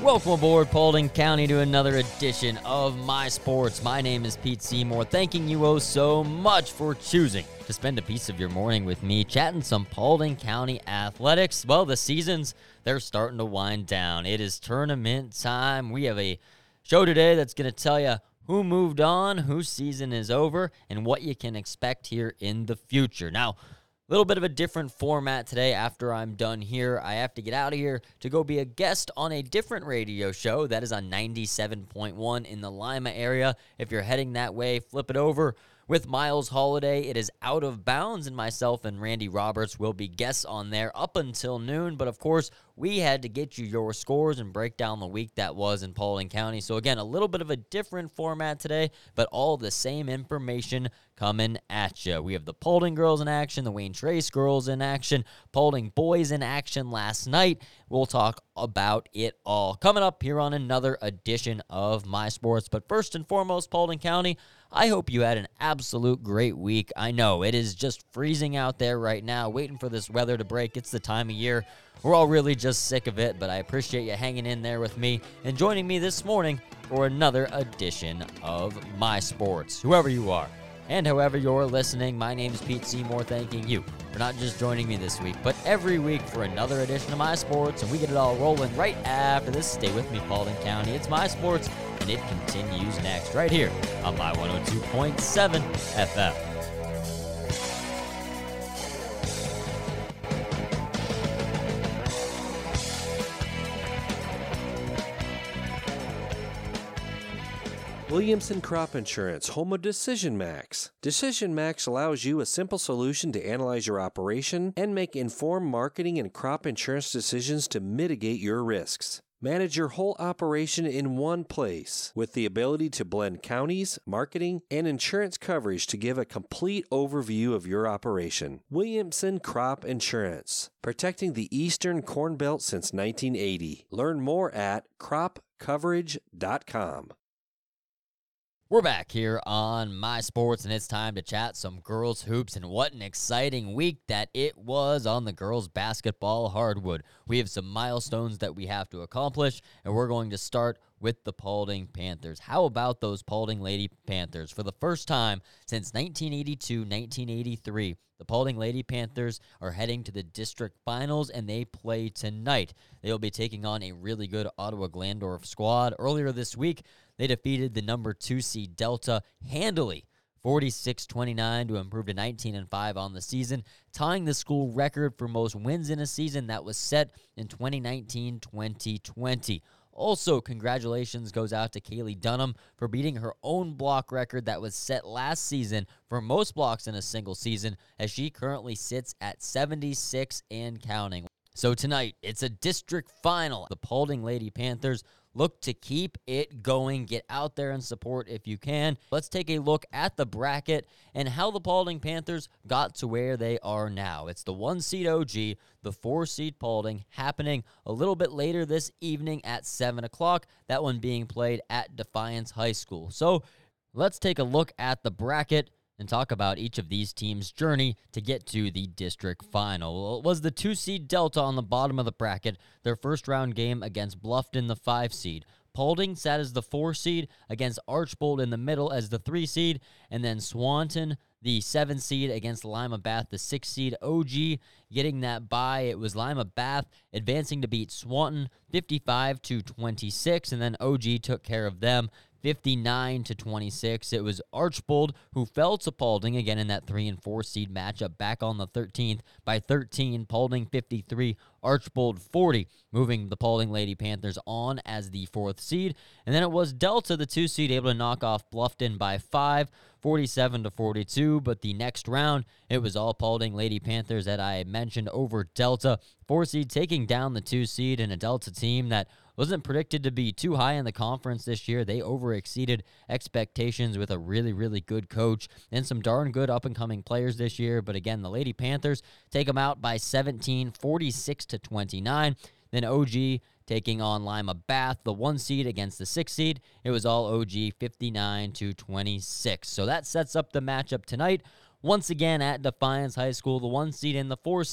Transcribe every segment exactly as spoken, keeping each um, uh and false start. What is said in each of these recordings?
Welcome aboard Paulding County to another edition of My Sports. My name is Pete Seymour, thanking you oh so much for choosing to spend a piece of your morning with me, chatting some Paulding County athletics. Well, the seasons, they're starting to wind down. It is tournament time. We have a show today that's going to tell you who moved on, whose season is over, and what you can expect here in the future. Now, a little bit of a different format today. After I'm done here, I have to get out of here to go be a guest on a different radio show that is on ninety-seven point one in the Lima area. If you're heading that way, flip it over. With Miles Holiday, it is Out of Bounds, and myself and Randy Roberts will be guests on there up until noon. But, of course, we had to get you your scores and break down the week that was in Paulding County. So, again, a little bit of a different format today, but all the same information coming at you. We have the Paulding girls in action, the Wayne Trace girls in action, Paulding boys in action last night. We'll talk about it all coming up here on another edition of My Sports. But first and foremost, Paulding County, I hope you had an absolute great week. I know it is just freezing out there right now, waiting for this weather to break. It's the time of year. We're all really just sick of it, but I appreciate you hanging in there with me and joining me this morning for another edition of My Sports. Whoever you are, and however you're listening, my name is Pete Seymour, thanking you for not just joining me this week, but every week for another edition of My Sports, and we get it all rolling right after this. Stay with me, Paulding County. It's My Sports, and it continues next right here on my one oh two point seven F M. Williamson Crop Insurance, home of Decision Max. Decision Max allows you a simple solution to analyze your operation and make informed marketing and crop insurance decisions to mitigate your risks. Manage your whole operation in one place with the ability to blend counties, marketing, and insurance coverage to give a complete overview of your operation. Williamson Crop Insurance, protecting the Eastern Corn Belt since nineteen eighty. Learn more at crop coverage dot com. We're back here on My Sports, and it's time to chat some girls hoops, and what an exciting week that it was on the girls basketball hardwood. We have some milestones that we have to accomplish, and we're going to start with the Paulding Panthers. How about those Paulding Lady Panthers? For the first time since nineteen eighty-two nineteen eighty-three, the Paulding Lady Panthers are heading to the district finals, and they play tonight. They'll be taking on a really good Ottawa Glandorf squad. Earlier this week, they defeated the number two seed Delta handily, forty-six twenty-nine, to improve to nineteen and five on the season, tying the school record for most wins in a season that was set in twenty nineteen twenty twenty. Also, congratulations goes out to Kaylee Dunham for beating her own block record that was set last season for most blocks in a single season, as she currently sits at seventy-six and counting. So tonight, it's a district final. The Paulding Lady Panthers look to keep it going. Get out there and support if you can. Let's take a look at the bracket and how the Paulding Panthers got to where they are now. It's the one seed O G, the four seed Paulding, happening a little bit later this evening at seven o'clock. That one being played at Defiance High School. So let's take a look at the bracket and talk about each of these teams' journey to get to the district final. Well, it was the two seed Delta on the bottom of the bracket, their first round game against Bluffton, the five seed. Paulding sat as the four seed against Archbold in the middle as the three seed, and then Swanton, the seven seed, against Lima Bath, the six seed. O G getting that bye. It was Lima Bath advancing to beat Swanton fifty-five to twenty-six, and then O G took care of them fifty-nine to twenty-six. It was Archbold who fell to Paulding again in that three and four seed matchup back on the thirteenth by thirteen. Paulding fifty-three, Archbold forty, moving the Paulding Lady Panthers on as the fourth seed. And then it was Delta, the two seed, able to knock off Bluffton by five, forty-seven to forty-two. But the next round, it was all Paulding Lady Panthers that I mentioned over Delta. Four seed taking down the two seed, in a Delta team that wasn't predicted to be too high in the conference this year. They overexceeded expectations with a really, really good coach and some darn good up-and-coming players this year. But again, the Lady Panthers take them out by seventeen, forty-six to twenty-nine. Then O G taking on Lima Bath, the one seed against the six seed. It was all O G, fifty-nine to twenty-six. So that sets up the matchup tonight. Once again at Defiance High School, the one seed and the four seed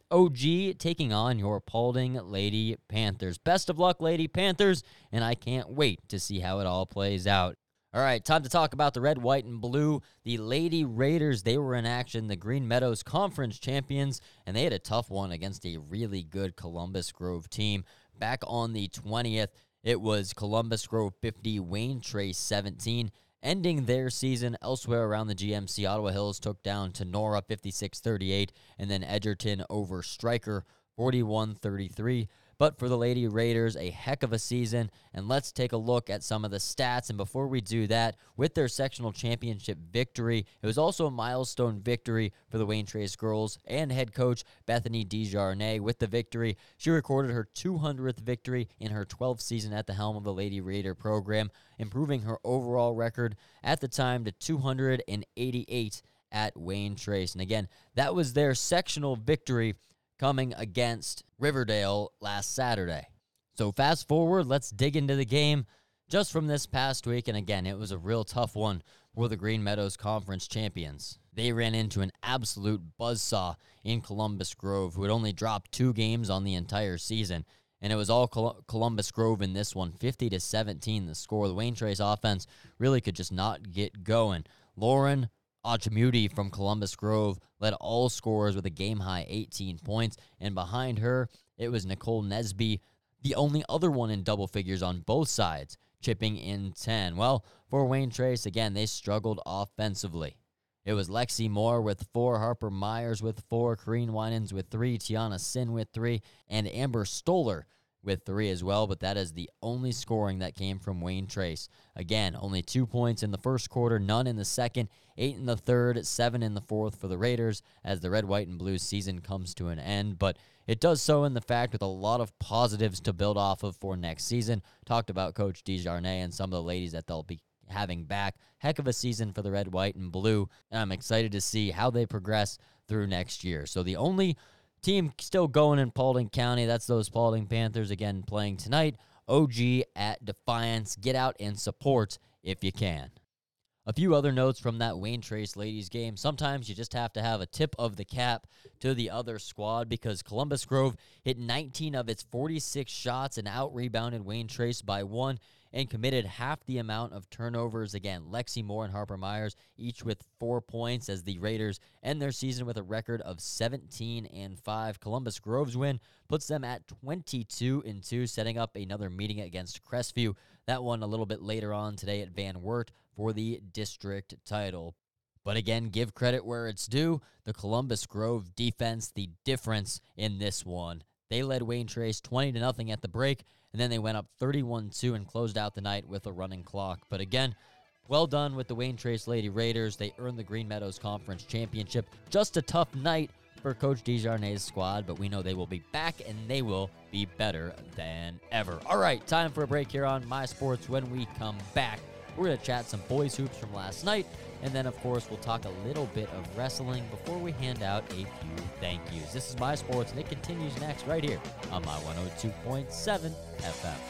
O G taking on your Paulding Lady Panthers. Best of luck, Lady Panthers, and I can't wait to see how it all plays out. All right, time to talk about the red, white, and blue. The Lady Raiders, they were in action, the Green Meadows Conference champions, and they had a tough one against a really good Columbus Grove team. Back on the twentieth, it was Columbus Grove fifty, Wayne Trace seventeen. Ending their season elsewhere around the G M C, Ottawa Hills took down Tenora fifty-six thirty-eight, and then Edgerton over Stryker forty-one thirty-three. But for the Lady Raiders, a heck of a season, and let's take a look at some of the stats. And before we do that, with their sectional championship victory, it was also a milestone victory for the Wayne Trace girls and head coach Bethany Desjarnais. With the victory, she recorded her two hundredth victory in her twelfth season at the helm of the Lady Raider program, improving her overall record at the time to two hundred eighty-eight at Wayne Trace. And again, that was their sectional victory coming against Riverdale last Saturday. So fast forward, let's dig into the game just from this past week. And again, it was a real tough one for the Green Meadows Conference champions. They ran into an absolute buzzsaw in Columbus Grove, who had only dropped two games on the entire season. And it was all Col- Columbus Grove in this one, fifty to seventeen the score. The Wayne Trace offense really could just not get going. Lauren Achamuti from Columbus Grove led all scorers with a game-high eighteen points, and behind her, it was Nicole Nesby, the only other one in double figures on both sides, chipping in ten. Well, for Wayne Trace, again, they struggled offensively. It was Lexi Moore with four, Harper Myers with four, Corrine Winans with three, Tiana Sin with three, and Amber Stoller with three as well, but that is the only scoring that came from Wayne Trace. Again, only two points in the first quarter, none in the second, eight in the third, seven in the fourth for the Raiders as the red, white, and blue season comes to an end. But it does so in the fact with a lot of positives to build off of for next season. Talked about Coach Desjarnais and some of the ladies that they'll be having back. Heck of a season for the red, white, and blue, and I'm excited to see how they progress through next year. So the only team still going in Paulding County, that's those Paulding Panthers, again, playing tonight. O G at Defiance. Get out and support if you can. A few other notes from that Wayne Trace ladies game. Sometimes you just have to have a tip of the cap to the other squad because Columbus Grove hit nineteen of its forty-six shots and out-rebounded Wayne Trace by one and committed half the amount of turnovers. Again, Lexi Moore and Harper Myers, each with four points as the Raiders end their season with a record of seventeen and five. Columbus Grove's win puts them at twenty-two and two, setting up another meeting against Crestview. That one a little bit later on today at Van Wert for the district title. But again, give credit where it's due. The Columbus Grove defense, the difference in this one. They led Wayne Trace twenty to nothing at the break, and then they went up thirty-one two and closed out the night with a running clock. But again, well done with the Wayne Trace Lady Raiders. They earned the Green Meadows Conference Championship. Just a tough night for Coach Desjarnais' squad, but we know they will be back, and they will be better than ever. All right, time for a break here on My Sports. When we come back, we're going to chat some boys hoops from last night, and then, of course, we'll talk a little bit of wrestling before we hand out a few thank yous. This is My Sports, and it continues next right here on My one oh two point seven F M.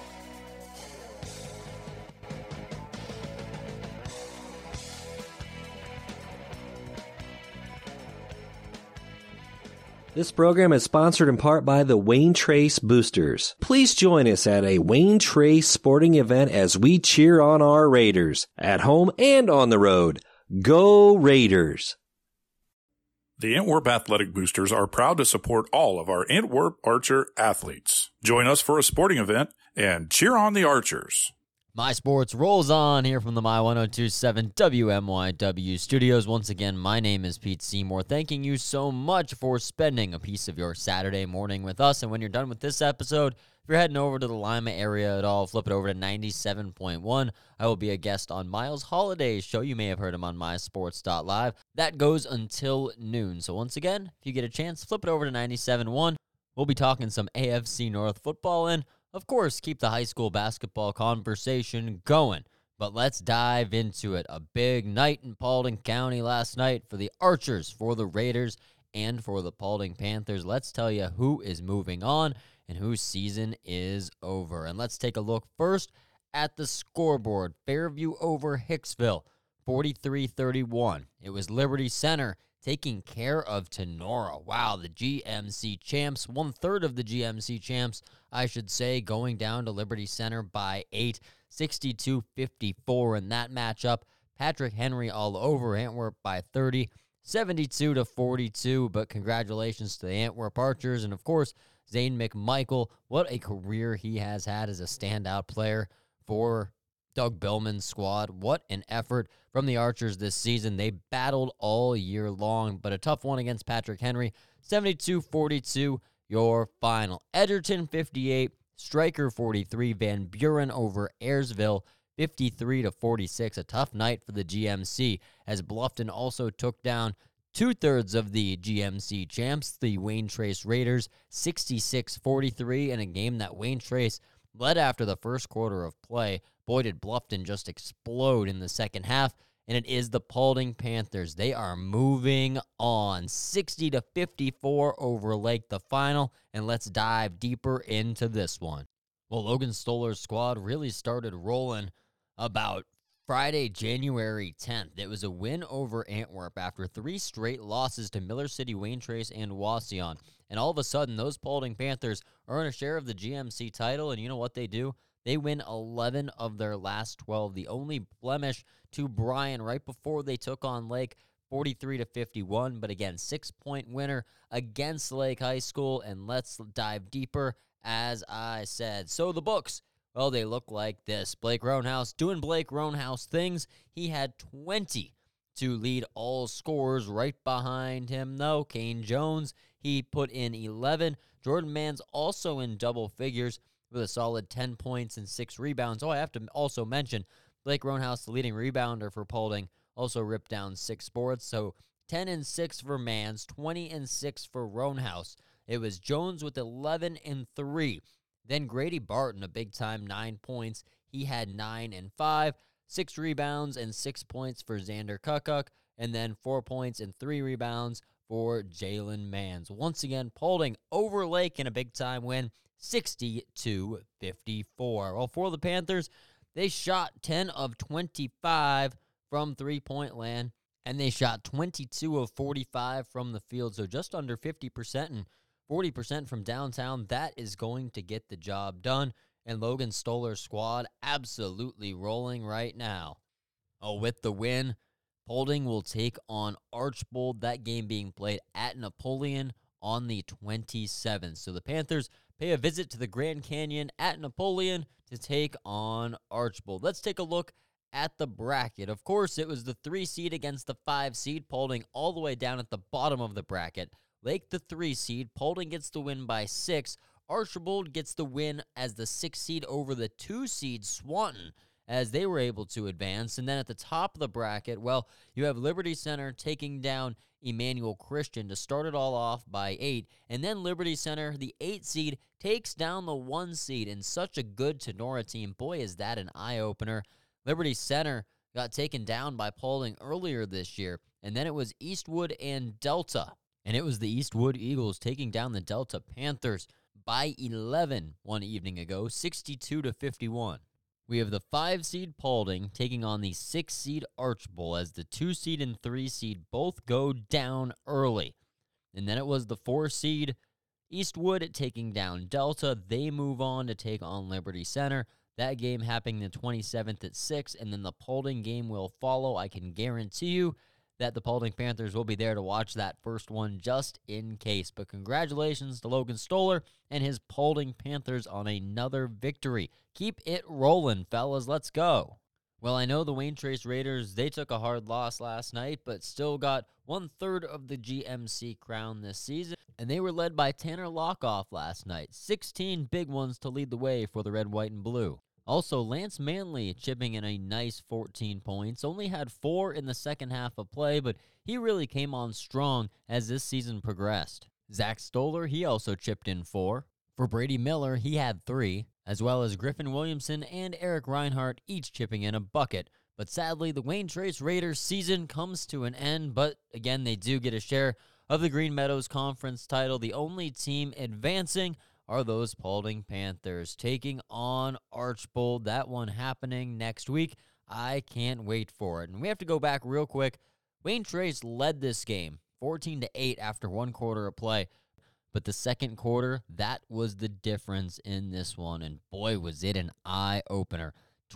This program is sponsored in part by the Wayne Trace Boosters. Please join us at a Wayne Trace sporting event as we cheer on our Raiders, at home and on the road. Go Raiders! The Antwerp Athletic Boosters are proud to support all of our Antwerp Archer athletes. Join us for a sporting event and cheer on the Archers. My Sports rolls on here from the My one oh two point seven W M Y W studios. Once again, my name is Pete Seymour. Thanking you so much for spending a piece of your Saturday morning with us. And when you're done with this episode, if you're heading over to the Lima area at all, flip it over to ninety-seven point one. I will be a guest on Miles Holiday's show. You may have heard him on my sports dot live. That goes until noon. So once again, if you get a chance, flip it over to ninety-seven point one. We'll be talking some A F C North football and, of course, keep the high school basketball conversation going. But let's dive into it. A big night in Paulding County last night for the Archers, for the Raiders, and for the Paulding Panthers. Let's tell you who is moving on and whose season is over. And let's take a look first at the scoreboard. Fairview over Hicksville, forty-three thirty-one. It was Liberty Center taking care of Tenora. Wow, the G M C champs, one-third of the G M C champs, I should say, going down to Liberty Center by eight, sixty-two fifty-four in that matchup. Patrick Henry all over Antwerp by thirty, seventy-two to forty-two, but congratulations to the Antwerp Archers, and of course, Zane McMichael. What a career he has had as a standout player for Doug Billman's squad. What an effort from the Archers this season. They battled all year long, but a tough one against Patrick Henry. seventy-two forty-two, your final. Edgerton fifty-eight, Stryker forty-three, Van Buren over Ayersville fifty-three to forty-six. A tough night for the G M C, as Bluffton also took down two-thirds of the G M C champs, the Wayne Trace Raiders, sixty-six forty-three, in a game that Wayne Trace led after the first quarter of play. Boy, did Bluffton just explode in the second half, and it is the Paulding Panthers. They are moving on, sixty to fifty-four over Lake, the final, and let's dive deeper into this one. Well, Logan Stoller's squad really started rolling about Friday, January tenth. It was a win over Antwerp after three straight losses to Miller City, Wayne Trace, and Wauseon. And all of a sudden, those Paulding Panthers earn a share of the G M C title, and you know what they do? They win eleven of their last twelve. The only blemish to Bryan right before they took on Lake, forty-three to fifty-one. But again, six-point winner against Lake High School. And let's dive deeper, as I said. So the books, well, they look like this. Blake Roanhouse doing Blake Roanhouse things. He had twenty to lead all scorers. Right behind him, though, Kane Jones, he put in eleven. Jordan Mann's also in double figures with a solid ten points and six rebounds. Oh, I have to also mention, Blake Roanhouse, the leading rebounder for Paulding, also ripped down six boards. So ten and six for Mans, twenty and six for Roanhouse. It was Jones with eleven and three. Then Grady Barton, a big-time nine points. He had nine and five, six rebounds and six points for Xander Kukuk, and then four points and three rebounds for Jalen Mans. Once again, Paulding over Lake in a big-time win, sixty to fifty-four. Well, for the Panthers, they shot ten of twenty-five from three-point land, and they shot twenty-two of forty-five from the field, so just under fifty percent and forty percent from downtown. That is going to get the job done, and Logan Stoller's squad absolutely rolling right now. Oh, with the win, Paulding will take on Archbold, that game being played at Napoleon on the twenty-seventh. So the Panthers pay a visit to the Grand Canyon at Napoleon to take on Archbold. Let's take a look at the bracket. Of course, it was the three seed against the five seed, Paulding all the way down at the bottom of the bracket. Lake the three seed, Paulding gets the win by six. Archbold gets the win as the six seed over the two seed Swanton, as they were able to advance. And then at the top of the bracket, well, you have Liberty Center taking down Emmanuel Christian to start it all off by eight. And then Liberty Center, the eight seed, takes down the one seed in such a good Tenora team. Boy, is that an eye-opener. Liberty Center got taken down by Paulding earlier this year. And then it was Eastwood and Delta. And it was the Eastwood Eagles taking down the Delta Panthers by eleven one evening ago, sixty-two to fifty-one. We have the five seed Paulding taking on the six seed Archbold, as the two seed and three seed both go down early. And then it was the four seed Eastwood taking down Delta. They move on to take on Liberty Center. That game happening the twenty-seventh at six, and then the Paulding game will follow. I can guarantee you that the Paulding Panthers will be there to watch that first one just in case. But congratulations to Logan Stoller and his Paulding Panthers on another victory. Keep it rolling, fellas. Let's go. Well, I know the Wayne Trace Raiders, they took a hard loss last night, but still got one-third of the G M C crown this season. And they were led by Tanner Lockoff last night. sixteen big ones to lead the way for the red, white, and blue. Also, Lance Manley chipping in a nice fourteen points. Only had four in the second half of play, but he really came on strong as this season progressed. Zach Stoller, he also chipped in four. For Brady Miller, he had three, as well as Griffin Williamson and Eric Reinhardt each chipping in a bucket. But sadly, the Wayne Trace Raiders season comes to an end, but again, they do get a share of the Green Meadows Conference title. The only team advancing are those Paulding Panthers taking on Archbold. That one happening next week. I can't wait for it. And we have to go back real quick. Wayne Trace led this game fourteen to eight after one quarter of play. But the second quarter, that was the difference in this one, and boy, was it an eye-opener.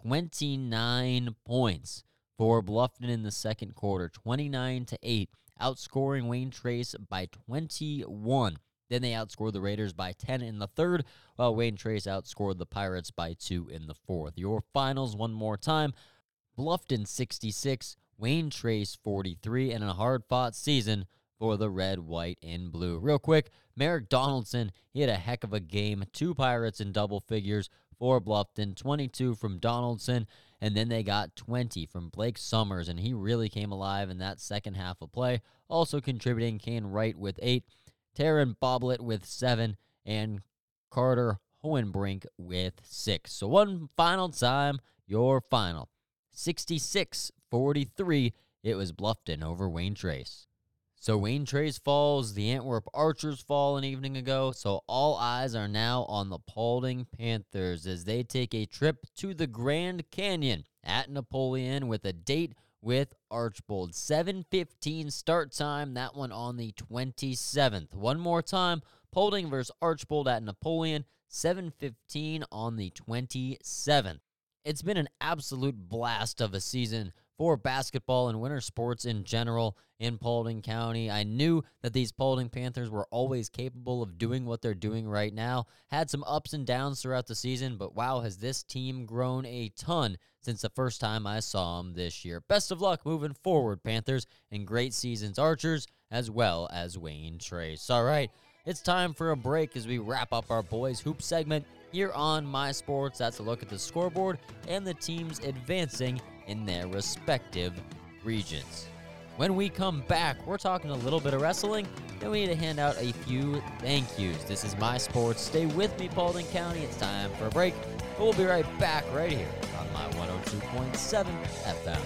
twenty-nine points for Bluffton in the second quarter, twenty-nine to eight, outscoring Wayne Trace by twenty-one. Then they outscored the Raiders by ten in the third, while Wayne Trace outscored the Pirates by two in the fourth. Your finals one more time, Bluffton sixty-six, Wayne Trace forty-three, and a hard-fought season for the red, white, and blue. Real quick, Merrick Donaldson, he had a heck of a game. Two Pirates in double figures for Bluffton, twenty-two from Donaldson, and then they got twenty from Blake Summers, and he really came alive in that second half of play. Also contributing, Kane Wright with eight, Taryn Boblet with seven, and Carter Hohenbrink with six. So one final time, your final. sixty-six forty-three, it was Bluffton over Wayne Trace. So Wayne Trace falls, the Antwerp Archers fall an evening ago, so all eyes are now on the Paulding Panthers as they take a trip to the Grand Canyon at Napoleon with a date with Archbold. seven fifteen start time, that one on the twenty-seventh. One more time, Paulding versus Archbold at Napoleon, seven fifteen on the twenty-seventh. It's been an absolute blast of a season for basketball and winter sports in general in Paulding County. I knew that these Paulding Panthers were always capable of doing what they're doing right now. Had some ups and downs throughout the season, but wow, has this team grown a ton since the first time I saw them this year. Best of luck moving forward, Panthers, and great seasons, Archers, as well as Wayne Trace. All right, it's time for a break as we wrap up our Boys Hoop segment here on My Sports. That's a look at the scoreboard and the teams advancing in their respective regions. When we come back, we're talking a little bit of wrestling, then we need to hand out a few thank yous. This is My Sports. Stay with me, Paulding County. It's time for a break, but we'll be right back right here on my one oh two point seven F M.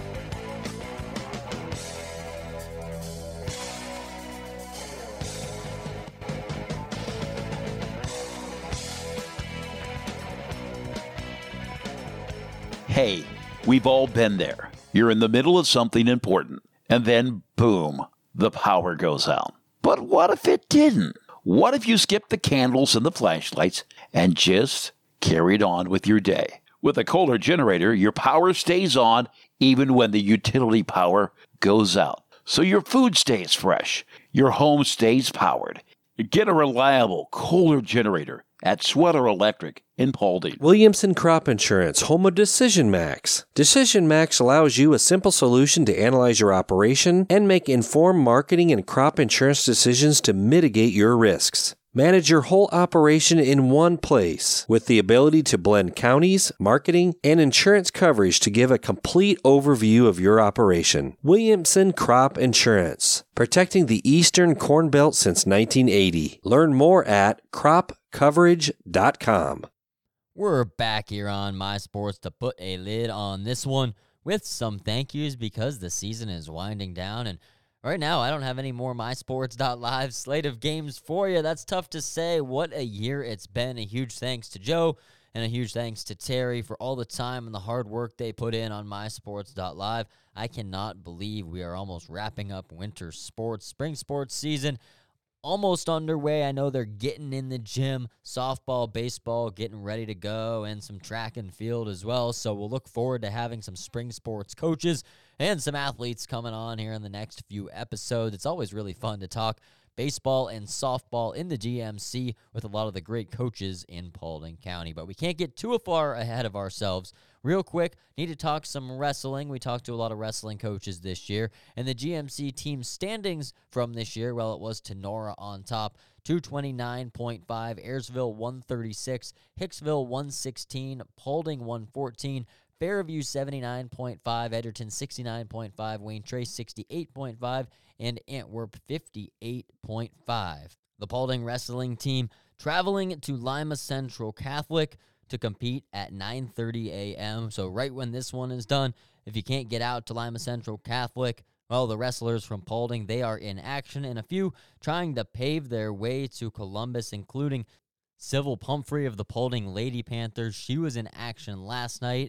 Hey, we've all been there. You're in the middle of something important, and then, boom, the power goes out. But what if it didn't? What if you skipped the candles and the flashlights and just carried on with your day? With a Kohler generator, your power stays on even when the utility power goes out. So your food stays fresh, your home stays powered. Get a reliable Kohler generator at Sweater Electric in Paulding. Williamson Crop Insurance, home of Decision Max. Decision Max allows you a simple solution to analyze your operation and make informed marketing and crop insurance decisions to mitigate your risks. Manage your whole operation in one place with the ability to blend counties, marketing, and insurance coverage to give a complete overview of your operation. Williamson Crop Insurance, protecting the Eastern Corn Belt since nineteen eighty. Learn more at crop coverage dot com. We're back here on My Sports to put a lid on this one with some thank yous because the season is winding down, and right now, I don't have any more my sports dot live slate of games for you. That's tough to say. What a year it's been. A huge thanks to Joe and a huge thanks to Terry for all the time and the hard work they put in on my sports dot live. I cannot believe we are almost wrapping up winter sports. Spring sports season almost underway. I know they're getting in the gym, softball, baseball, getting ready to go, and some track and field as well. So we'll look forward to having some spring sports coaches and some athletes coming on here in the next few episodes. It's always really fun to talk baseball and softball in the G M C with a lot of the great coaches in Paulding County. But we can't get too far ahead of ourselves. Real quick, need to talk some wrestling. We talked to a lot of wrestling coaches this year. And the G M C team standings from this year, well, it was Tenora on top. two twenty-nine point five, Ayersville one thirty-six, Hicksville one sixteen, Paulding one fourteen, Fairview seventy-nine point five, Edgerton sixty-nine point five, Wayne Trace sixty-eight point five, and Antwerp fifty-eight point five. The Paulding wrestling team traveling to Lima Central Catholic to compete at nine thirty a.m. So right when this one is done, if you can't get out to Lima Central Catholic, well, the wrestlers from Paulding, they are in action, and a few trying to pave their way to Columbus, including Civil Pumphrey of the Paulding Lady Panthers. She was in action last night, and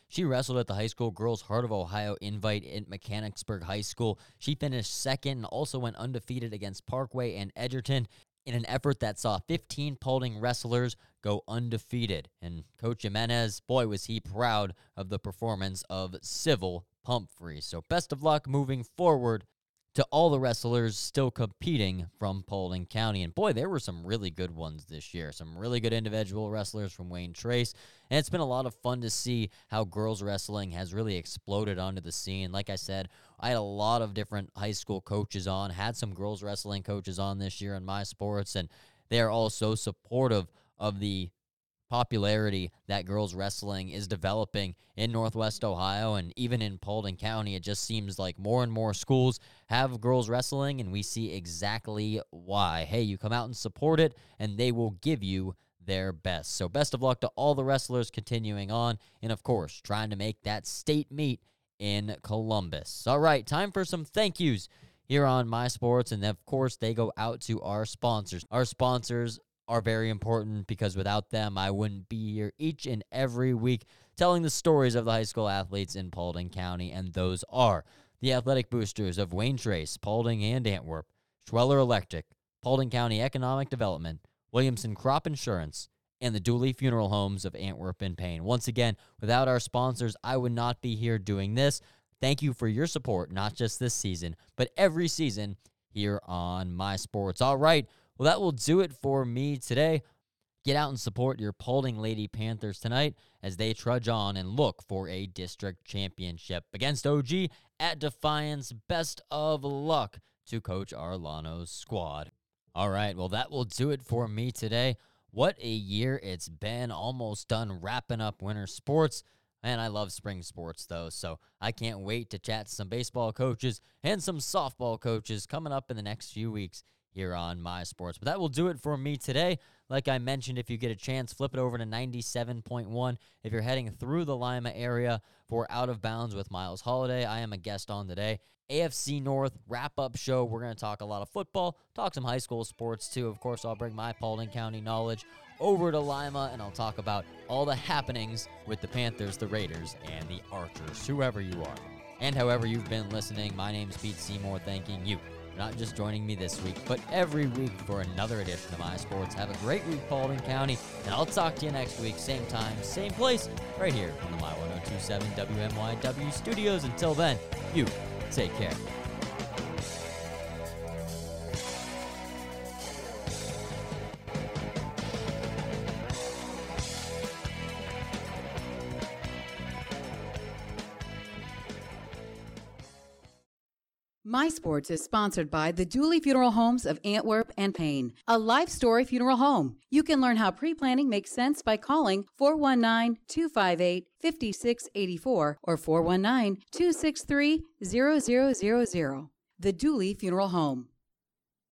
She wrestled at the high school girls Heart of Ohio invite at Mechanicsburg High School. She finished second and also went undefeated against Parkway and Edgerton in an effort that saw fifteen Paulding wrestlers go undefeated. And Coach Jimenez, boy, was he proud of the performance of Civil Pumphrey. So best of luck moving forward to all the wrestlers still competing from Paulding County. And boy, there were some really good ones this year. Some really good individual wrestlers from Wayne Trace. And it's been a lot of fun to see how girls wrestling has really exploded onto the scene. Like I said, I had a lot of different high school coaches on, had some girls wrestling coaches on this year in my sports, and they're all so supportive of the popularity that girls wrestling is developing in Northwest Ohio and even in Paulding County. It just seems like more and more schools have girls wrestling, and we see exactly why. Hey, you come out and support it, and they will give you their best. So best of luck to all the wrestlers continuing on, and of course, trying to make that state meet in Columbus. All right, time for some thank yous here on My Sports, and of course, they go out to our sponsors. Our sponsors are very important because without them, I wouldn't be here each and every week telling the stories of the high school athletes in Paulding County, and those are the Athletic Boosters of Wayne Trace, Paulding, and Antwerp, Schweller Electric, Paulding County Economic Development, Williamson Crop Insurance, and the Dooley Funeral Homes of Antwerp and Payne. Once again, without our sponsors, I would not be here doing this. Thank you for your support, not just this season, but every season here on My Sports. All right. Well, that will do it for me today. Get out and support your Paulding Lady Panthers tonight as they trudge on and look for a district championship against O G at Defiance. Best of luck to Coach Arlano's squad. All right, well, that will do it for me today. What a year it's been. Almost done wrapping up winter sports. Man, I love spring sports, though, so I can't wait to chat to some baseball coaches and some softball coaches coming up in the next few weeks here on My Sports. But that will do it for me today. Like I mentioned, if you get a chance, flip it over to ninety-seven point one. If you're heading through the Lima area for Out of Bounds with Miles Holiday, I am a guest on today. A F C North wrap-up show. We're going to talk a lot of football, talk some high school sports too. Of course, I'll bring my Paulding County knowledge over to Lima, and I'll talk about all the happenings with the Panthers, the Raiders, and the Archers, whoever you are. And however you've been listening, my name's Pete Seymour, thanking you for not just joining me this week, but every week for another edition of My Sports. Have a great week, Paulding County, and I'll talk to you next week, same time, same place, right here on the My one oh two point seven W M Y W studios. Until then, you take care. My Sports is sponsored by the Dooley Funeral Homes of Antwerp and Payne, a life story funeral home. You can learn how pre-planning makes sense by calling four one nine, two five eight, five six eight four or four one nine, two six three, zero zero zero zero. The Dooley Funeral Home.